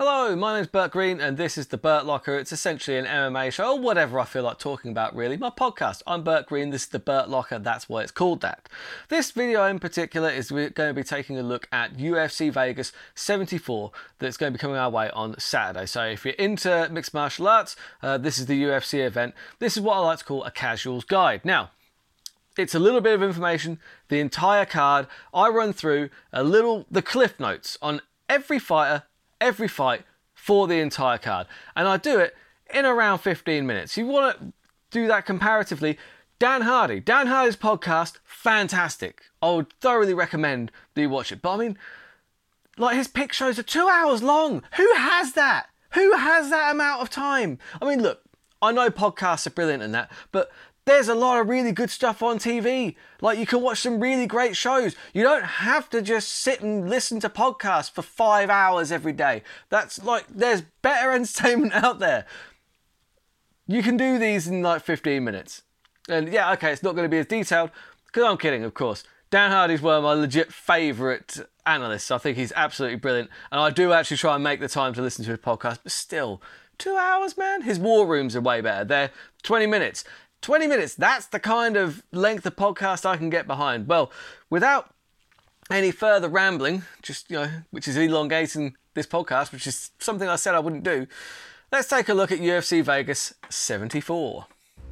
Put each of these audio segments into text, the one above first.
Hello, my name's Bert Green and this is the Bert Locker. It's essentially an MMA show or whatever I feel like talking about really. My podcast. I'm Bert Green, this is the Bert Locker, that's why it's called that. This video in particular is we're going to be taking a look at UFC Vegas 74 that's going to be coming our way on Saturday. So if you're into mixed martial arts, this is the UFC event. This is what I like to call a casual's guide. Now, it's a little bit of information, the entire card. I run through the cliff notes on every fighter, every fight for the entire card. And I do it in around 15 minutes. You want to do that comparatively, Dan Hardy's podcast, fantastic. I would thoroughly recommend that you watch it. But I mean, like his pick shows are 2 hours long. Who has that? Who has that amount of time? I mean, look, I know podcasts are brilliant and that, but there's a lot of really good stuff on TV. Like, you can watch some really great shows. You don't have to just sit and listen to podcasts for 5 hours every day. That's like, there's better entertainment out there. You can do these in like 15 minutes. And yeah, okay, it's not going to be as detailed, because I'm kidding, of course. Dan Hardy's one of my legit favourite analysts. I think he's absolutely brilliant. And I do actually try and make the time to listen to his podcast, but still, 2 hours, man? His war rooms are way better. They're 20 minutes. 20 minutes, that's the kind of length of podcast I can get behind. Well, without any further rambling, just, which is elongating this podcast, which is something I said I wouldn't do, let's take a look at UFC Vegas 74.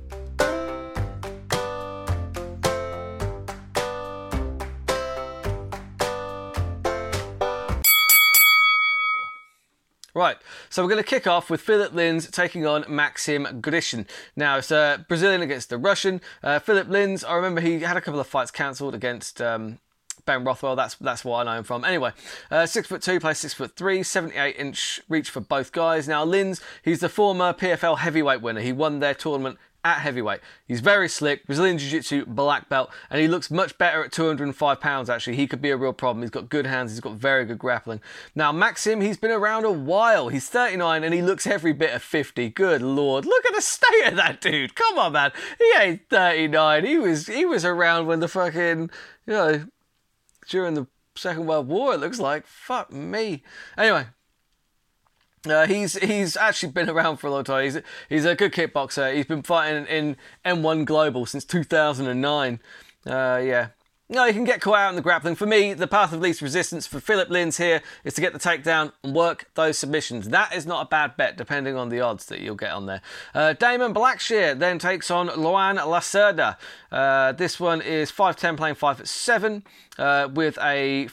Right, so we're going to kick off with Philip Lins taking on Maxim Grishin. Now, it's Brazilian against the Russian. Philip Lins, I remember he had a couple of fights cancelled against Ben Rothwell. That's what I know him from. Anyway, 6'2", plays 6'3", 78-inch reach for both guys. Now, Lins, he's the former PFL heavyweight winner. He won their tournament at heavyweight. He's very slick, Brazilian Jiu-Jitsu black belt, and he looks much better at 205 pounds actually. He could be a real problem. He's got good hands, he's got very good grappling. Now Maxim, he's been around a while. He's 39 and he looks every bit of 50. Good lord, look at the state of that dude. Come on, man. He ain't 39. He was around when the fucking, during the Second World War, it looks like. Fuck me. Anyway, he's actually been around for a long time. He's a good kickboxer. He's been fighting in M1 Global since 2009. Yeah. No, he can get caught out in the grappling. For me, the path of least resistance for Philip Lins here is to get the takedown and work those submissions. That is not a bad bet, depending on the odds that you'll get on there. Damon Blackshear then takes on Luan Lacerda. This one is 5'10", playing 5'7", with a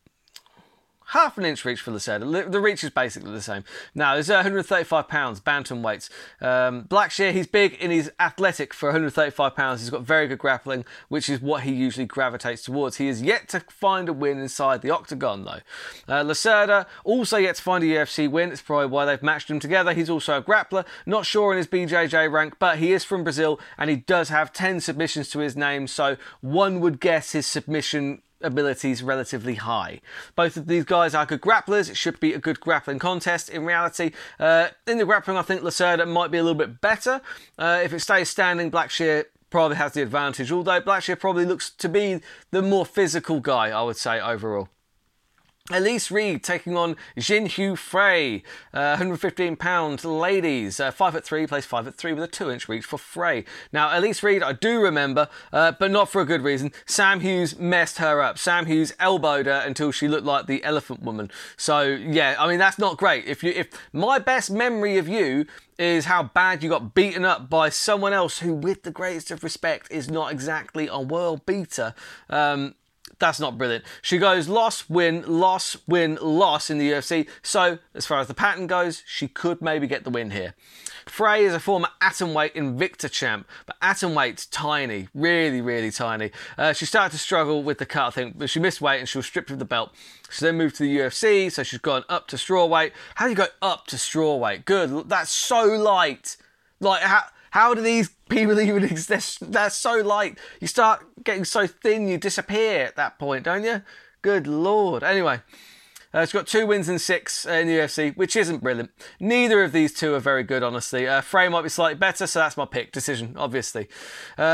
half an inch reach for Lacerda. The reach is basically the same. Now, there's 135 pounds, bantam weights. Blackshear, he's big and he's athletic for 135 pounds. He's got very good grappling, which is what he usually gravitates towards. He is yet to find a win inside the octagon, though. Lacerda also yet to find a UFC win. It's probably why they've matched him together. He's also a grappler. Not sure in his BJJ rank, but he is from Brazil and he does have 10 submissions to his name, so one would guess his submission abilities relatively high. Both of these guys are good grapplers. It should be a good grappling contest. In reality, in the grappling, I think Lacerda might be a little bit better. If it stays standing, Blackshear probably has the advantage, although Blackshear probably looks to be the more physical guy, I would say, overall. Elise Reed taking on Jinhyu Frey, 115 pound ladies, 5'3", plays 5'3" with a 2-inch reach for Frey. Now, Elise Reed, I do remember, but not for a good reason. Sam Hughes messed her up. Sam Hughes elbowed her until she looked like the Elephant Woman. So, yeah, I mean, that's not great. If my best memory of you is how bad you got beaten up by someone else who, with the greatest of respect, is not exactly a world beater, that's not brilliant. She goes loss, win, loss, win, loss in the UFC. So, as far as the pattern goes, she could maybe get the win here. Frey is a former atomweight Invicta champ, but atomweight's tiny, really, really tiny. She started to struggle with the cut, I think, but she missed weight and she was stripped of the belt. She then moved to the UFC, so she's gone up to strawweight. How do you go up to strawweight? Good, that's so light. Like, how do these people even exist? That's so light. You start getting so thin, you disappear at that point, don't you? Good lord. Anyway, she's got 2 wins and 6 in the UFC, which isn't brilliant. Neither of these two are very good, honestly. Frey might be slightly better, so that's my pick. Decision, obviously.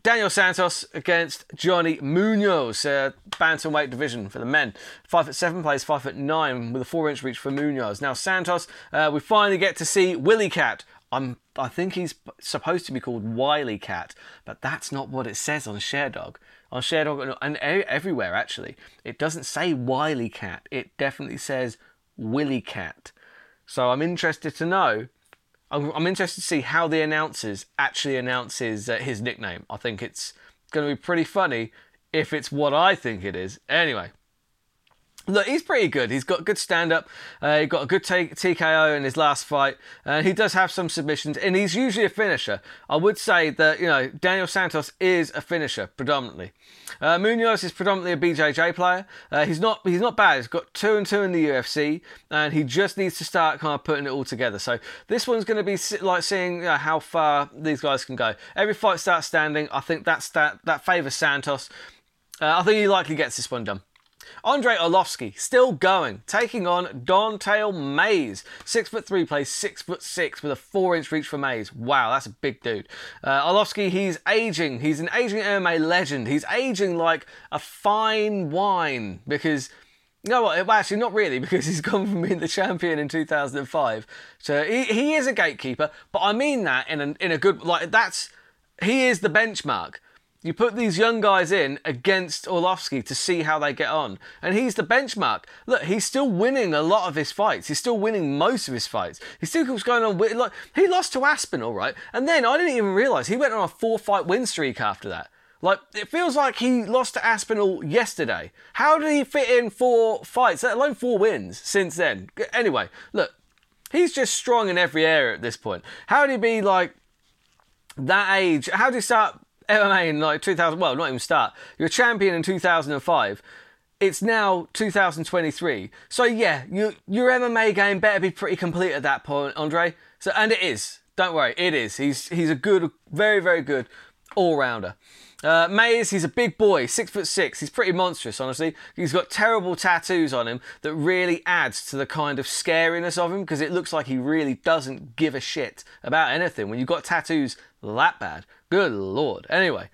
Daniel Santos against Johnny Munoz, bantamweight division for the men. 5'7", plays 5'9", with a 4-inch reach for Munoz. Now Santos, we finally get to see Willie Cat. I think he's supposed to be called Wiley Cat, but that's not what it says on Sherdog. On Sherdog and everywhere actually, it doesn't say Wiley Cat. It definitely says Willie Cat. So I'm interested to know. I'm interested to see how the announcers actually announces his nickname. I think it's going to be pretty funny if it's what I think it is. Anyway, look, he's pretty good. He's got good stand-up. He got a good TKO in his last fight. He does have some submissions, and he's usually a finisher. I would say that, Daniel Santos is a finisher, predominantly. Munoz is predominantly a BJJ player. He's not bad. He's got 2-2 in the UFC, and he just needs to start kind of putting it all together. So this one's going to be like seeing how far these guys can go. Every fight starts standing. I think that favours Santos. I think he likely gets this one done. Andrei Arlovski, still going, taking on Don'Tale Mayes. 6'3", plays 6'6", with a 4-inch reach for Mayes. Wow, that's a big dude. Arlovski, he's aging. He's an aging MMA legend. He's aging like a fine wine because, you know what, well, actually not really, because he's gone from being the champion in 2005. So he is a gatekeeper, but I mean that in a good, he is the benchmark. You put these young guys in against Arlovski to see how they get on. And he's the benchmark. Look, he's still winning a lot of his fights. He's still winning most of his fights. He still keeps going on. Like, he lost to Aspinall, right? And then I didn't even realise he went on a 4-fight win streak after that. Like, it feels like he lost to Aspinall yesterday. How did he fit in 4 fights, let alone 4 wins since then? Anyway, look, he's just strong in every area at this point. How did he be, like, that age? How did he start MMA in like 2000, well, not even start. You're a champion in 2005. It's now 2023. So yeah, your MMA game better be pretty complete at that point, Andre. So, and it is. Don't worry, it is. He's a good, very, very good all-rounder. Mayes, he's a big boy, 6'6". He's pretty monstrous, honestly. He's got terrible tattoos on him that really adds to the kind of scariness of him, because it looks like he really doesn't give a shit about anything when you've got tattoos that bad. Good lord. Anyway,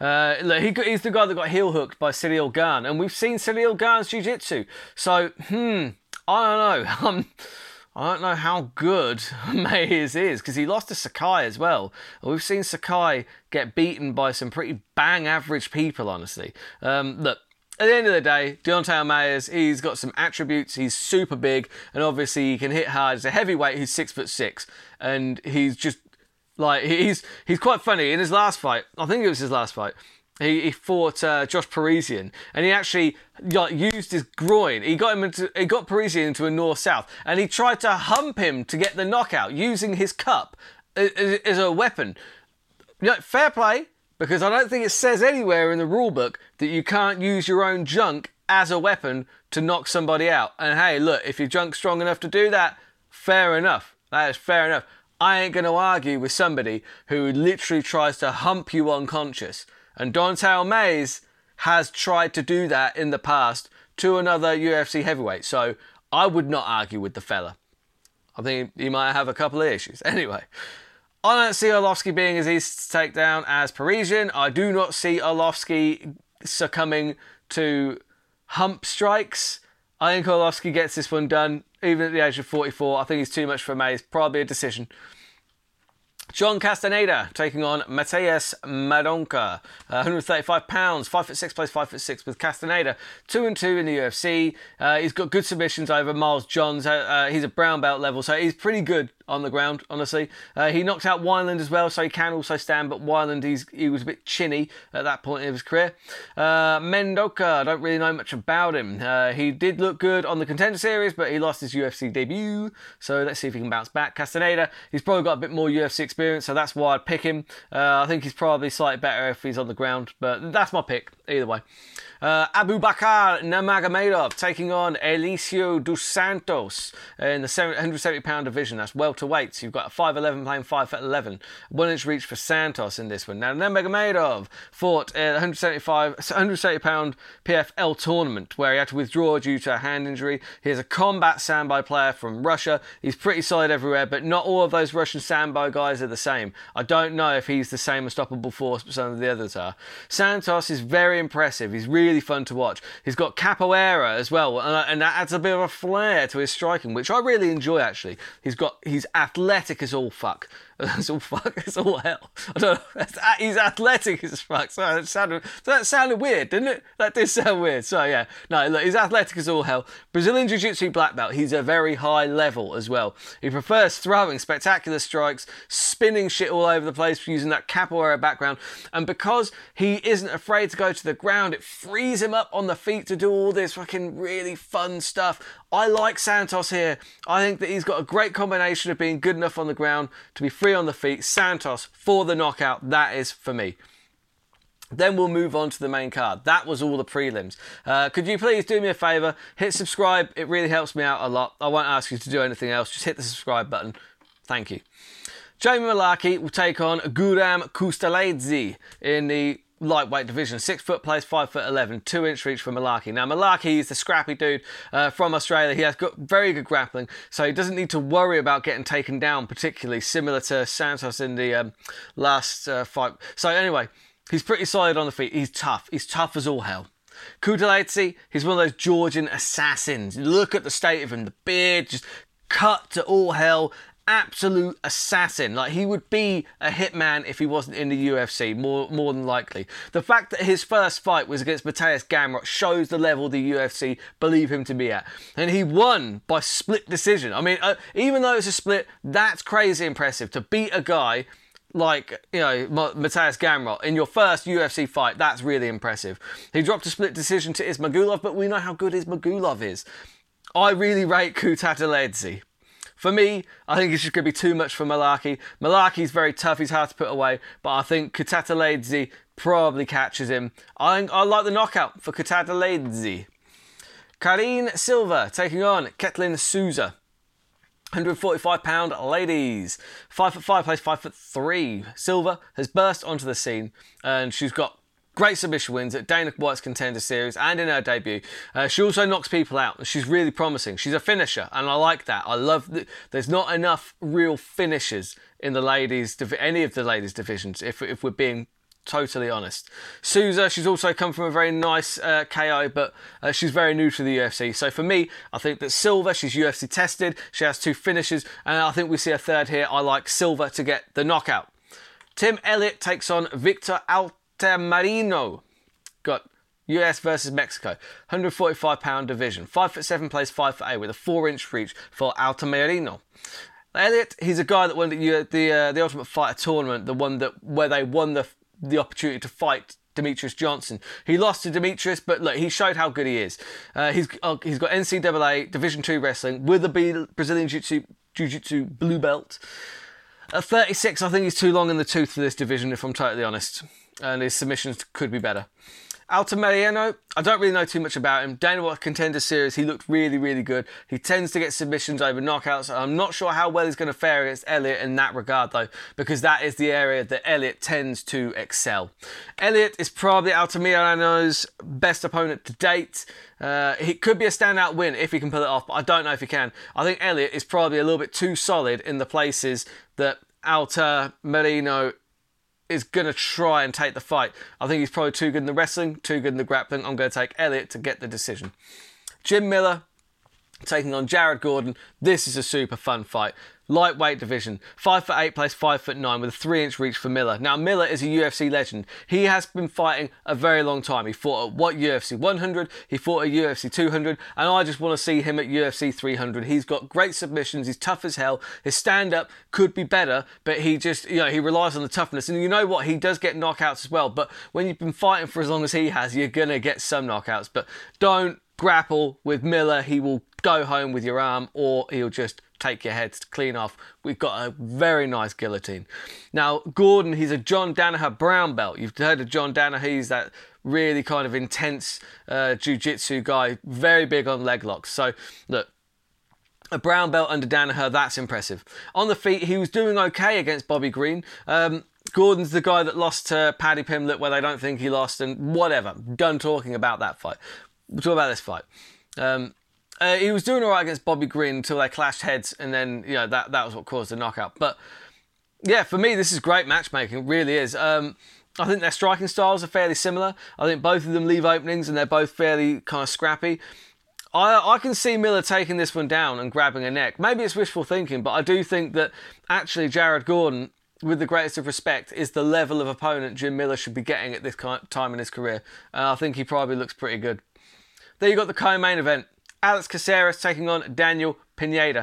he's the guy that got heel hooked by Ciryl Gane, and we've seen Ciryl Gane's jiu-jitsu. So, I don't know. I don't know how good Mayes is, because he lost to Sakai as well. And we've seen Sakai get beaten by some pretty bang average people, honestly. Look, at the end of the day, Don'Tale Mayes, he's got some attributes. He's super big, and obviously he can hit hard. He's a heavyweight who's 6'6", and he's just like, he's quite funny. In his last fight, I think it was his last fight, he fought Josh Parisian, and he actually used his groin. He got Parisian into a north-south, and he tried to hump him to get the knockout using his cup as a weapon. Fair play, because I don't think it says anywhere in the rule book that you can't use your own junk as a weapon to knock somebody out. And hey, look, if your junk's strong enough to do that, fair enough. That is fair enough. I ain't going to argue with somebody who literally tries to hump you unconscious. And Don'Tale Mayes has tried to do that in the past to another UFC heavyweight. So I would not argue with the fella. I think he might have a couple of issues. Anyway, I don't see Arlovski being as easy to take down as Parisian. I do not see Arlovski succumbing to hump strikes. I think Arlovski gets this one done, even at the age of 44. I think he's too much for Mayes. Probably a decision. John Castaneda taking on Mateus Madonca, 135 pounds, 5'6", plays 5'6", with Castaneda, 2-2 in the UFC. He's got good submissions over Miles Johns. He's a brown belt level, so he's pretty good on the ground, honestly. He knocked out Wineland as well, so he can also stand, but Wineland, he was a bit chinny at that point in his career. Mendoca, I don't really know much about him. He did look good on the Contender Series, but he lost his UFC debut, so let's see if he can bounce back. Castaneda, he's probably got a bit more UFC experience, so that's why I'd pick him. I think he's probably slightly better if he's on the ground, but that's my pick, either way. Abubakar Nurmagomedov taking on Eliseu dos Santos in the 170-pound division. That's welterweight. welterweights. You've got a 5'11" playing 5'11", 1 inch reach for Santos in this one. Now, Nurmagomedov fought at 170 pound PFL tournament where he had to withdraw due to a hand injury. He is a combat sambo player from Russia. He's pretty solid everywhere, but not all of those Russian sambo guys are the same. I don't know if he's the same unstoppable force but some of the others are. Santos is very impressive. He's really fun to watch. He's got capoeira as well, and that adds a bit of a flair to his striking, which I really enjoy actually. He's athletic as all fuck. It's all fuck. It's all hell. I don't know. He's athletic as fuck. So that sounded weird, didn't it? That did sound weird. So yeah, no, look, he's athletic as all hell. Brazilian Jiu-Jitsu black belt. He's a very high level as well. He prefers throwing spectacular strikes, spinning shit all over the place using that capoeira background. And because he isn't afraid to go to the ground, it frees him up on the feet to do all this fucking really fun stuff. I like Santos here. I think that he's got a great combination of being good enough on the ground to be free on the feet. Santos for the knockout. That is for me. Then we'll move on to the main card. That was all the prelims. Could you please do me a favour? Hit subscribe. It really helps me out a lot. I won't ask you to do anything else. Just hit the subscribe button. Thank you. Jamie Mullarkey will take on Guram Kustalaidze in the lightweight division. 6 foot plays 5'11", 2 inch reach for Mullarkey. Now Mullarkey is the scrappy dude from Australia. He has got very good grappling, so he doesn't need to worry about getting taken down, particularly similar to Santos in the last fight. So anyway, he's pretty solid on the feet. He's tough. He's tough as all hell. Kustalaidze, he's one of those Georgian assassins. Look at the state of him. The beard just cut to all hell. Absolute assassin. Like, he would be a hitman if he wasn't in the UFC, more than likely. The fact that his first fight was against Mateusz Gamrot shows the level the UFC believe him to be at. And he won by split decision. I mean, even though it's a split, that's crazy impressive. To beat a guy like, you know, Mateusz Gamrot in your first UFC fight, that's really impressive. He dropped a split decision to Ismagulov, but we know how good Ismagulov is. I really rate Kustalaidze. For me, I think it's just going to be too much for Mullarkey. Mullarkey's very tough, he's hard to put away, but I think Kustalaidze probably catches him. I like the knockout for Kustalaidze. Karine Silva taking on Ketlin Souza. 145 pound ladies. 5'5", plays 5'3". Silva has burst onto the scene and she's got great submission wins at Dana White's Contender Series and in her debut. She also knocks people out. She's really promising. She's a finisher, and I like that. I love that there's not enough real finishers in the ladies, any of the ladies divisions, if we're being totally honest. Souza, she's also come from a very nice KO, but she's very new to the UFC. So for me, I think that Silva, she's UFC tested. She has 2 finishes, and I think we see a third here. I like Silva to get the knockout. Tim Elliott takes on Victor Altamirano. Got US versus Mexico. 145 pound division. 5'7", plays 5'8", with a 4 inch reach for Altamirano. Elliott, he's a guy that won the Ultimate Fighter tournament, the one where they won the opportunity to fight Demetrius Johnson. He lost to Demetrius, but look, he showed how good he is. He's got NCAA Division 2 wrestling with the Brazilian Jiu-Jitsu blue belt. At 36, I think he's too long in the tooth for this division, if I'm totally honest. And his submissions could be better. Altamirano, I don't really know too much about him. Dana White Contender Series, he looked really, really good. He tends to get submissions over knockouts. I'm not sure how well he's going to fare against Elliott in that regard, though, because that is the area that Elliott tends to excel. Elliott is probably Altamirano's best opponent to date. He could be a standout win if he can pull it off, but I don't know if he can. I think Elliott is probably a little bit too solid in the places that Altamirano is going to try and take the fight. I think he's probably too good in the wrestling, too good in the grappling. I'm going to take Elliott to get the decision. Jim Miller taking on Jared Gordon. This is a super fun fight. Lightweight division. 5'8", plays 5'9", with a 3 inch reach for Miller. Now, Miller is a UFC legend. He has been fighting a very long time. He fought at UFC 100, he fought at UFC 200, and I just want to see him at UFC 300. He's got great submissions, he's tough as hell. His stand-up could be better, but he just, he relies on the toughness. And you know what? He does get knockouts as well, but when you've been fighting for as long as he has, you're going to get some knockouts. But don't grapple with Miller. He will go home with your arm, or he'll just take your head clean off. We've got a very nice guillotine. Now, Gordon, he's a John Danaher brown belt. You've heard of John Danaher. He's that really kind of intense jiu-jitsu guy, very big on leg locks. So, look, A brown belt under Danaher, that's impressive. On the feet, he was doing okay against Bobby Green. Gordon's the guy that lost to Paddy Pimblett where they don't think he lost, and whatever. Done talking about that fight. We'll talk about this fight. He was doing all right against Bobby Green until they clashed heads, and then that was what caused the knockout. But yeah, for me, this is great matchmaking. It really is. I think their striking styles are fairly similar. I think both of them leave openings, and they're both fairly kind of scrappy. I can see Miller taking this one down and grabbing a neck. Maybe it's wishful thinking, but I do think that actually Jared Gordon, with the greatest of respect, is the level of opponent Jim Miller should be getting at this time in his career. I think he probably looks pretty good. Then you got the co-main event. Alex Caceres taking on Daniel Pineda.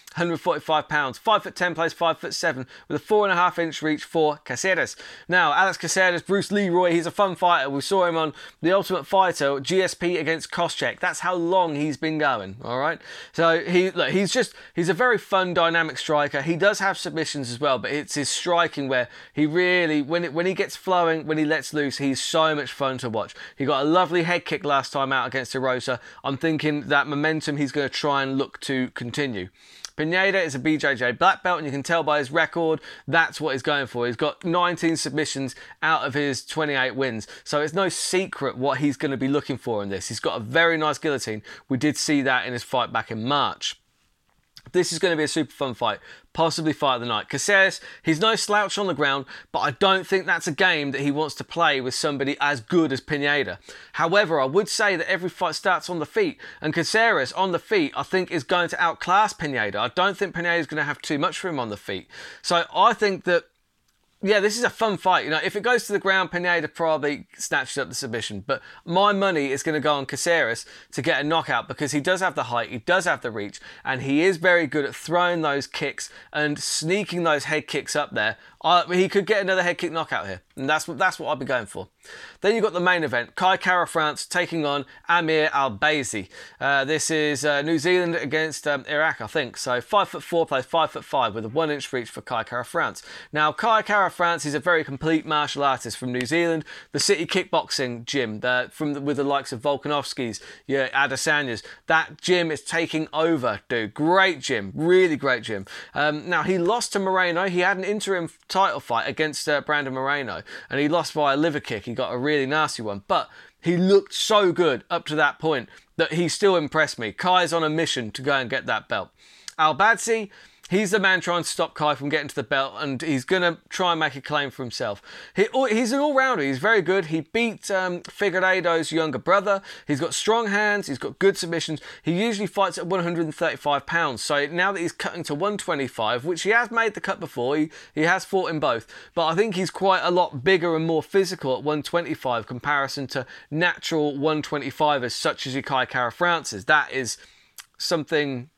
145 pounds, 5'10", plays 5'7", with a 4.5-inch reach for Caceres. Now, Alex Caceres, Bruce Leroy, he's a fun fighter. We saw him on The Ultimate Fighter, GSP against Koscheck. That's how long he's been going, all right? So, he's a very fun, dynamic striker. He does have submissions as well, but it's his striking where he really, when he gets flowing, when he lets loose, he's so much fun to watch. He got a lovely head kick last time out against Erosa. I'm thinking that momentum he's going to try and look to continue. Pineda is a BJJ black belt, and you can tell by his record that's what he's going for. He's got 19 submissions out of his 28 wins, so it's no secret what he's going to be looking for in this. He's got a very nice guillotine. We did see that in his fight back in March. This is going to be a super fun fight, possibly fight of the night. Caceres, he's no slouch on the ground, but I don't think that's a game that he wants to play with somebody as good as Pineda. However, I would say that every fight starts on the feet, and Caceres on the feet, I think, is going to outclass Pineda. I don't think Pineda is going to have too much for him on the feet. So I think that, yeah, this is a fun fight. If it goes to the ground, Pineda probably snatches up the submission. But my money is going to go on Caceres to get a knockout because he does have the height, he does have the reach, and he is very good at throwing those kicks and sneaking those head kicks up there. He could get another head kick knockout here, and that's what I'd be going for. Then you've got the main event, Kai Kara-France taking on Amir Albazi. This is New Zealand against Iraq, I think. So 5'4", plays 5'5", with a 1-inch reach for Kai Kara-France. Now, Kai Kara-France is a very complete martial artist from New Zealand, the City Kickboxing gym, with the likes of Volkanovski's, Adesanyas. That gym is taking over, dude. Great gym, really great gym. Now, he lost to Moreno. He had an interim title fight against Brandon Moreno, and he lost by a liver kick. He got a really nasty one, but he looked so good up to that point that he still impressed me. Kai's on a mission to go and get that belt. Albazi, he's the man trying to stop Kai from getting to the belt, and he's going to try and make a claim for himself. He's an all-rounder. He's very good. He beat Figueiredo's younger brother. He's got strong hands. He's got good submissions. He usually fights at 135 pounds. So now that he's cutting to 125, which he has made the cut before, he has fought in both. But I think he's quite a lot bigger and more physical at 125 comparison to natural 125ers such as your Kai Kara-France's. That is something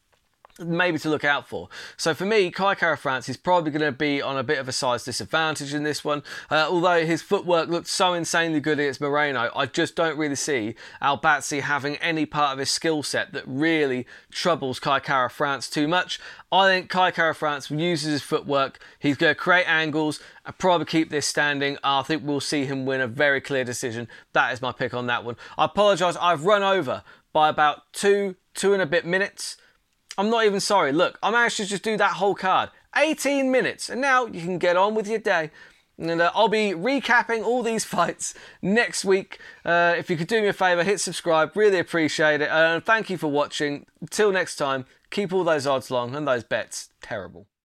maybe to look out for. So for me, Kai Kara-France is probably going to be on a bit of a size disadvantage in this one. Although his footwork looked so insanely good against Moreno, I just don't really see Albazi having any part of his skill set that really troubles Kai Kara-France too much. I think Kai Kara-France uses his footwork. He's going to create angles and probably keep this standing. I think we'll see him win a very clear decision. That is my pick on that one. I apologise, I've run over by about two and a bit minutes. I'm not even sorry. Look, I managed to just do that whole card. 18 minutes. And now you can get on with your day. And I'll be recapping all these fights next week. If you could do me a favour, hit subscribe. Really appreciate it. And thank you for watching. Until next time, keep all those odds long and those bets terrible.